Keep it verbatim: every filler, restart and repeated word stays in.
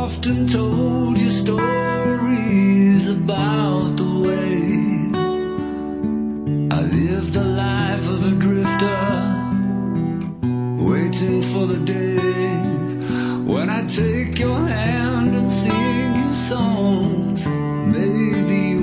often told you stories about the way I lived the life of a drifter, waiting for the day when I take your hand and sing you songs. Maybe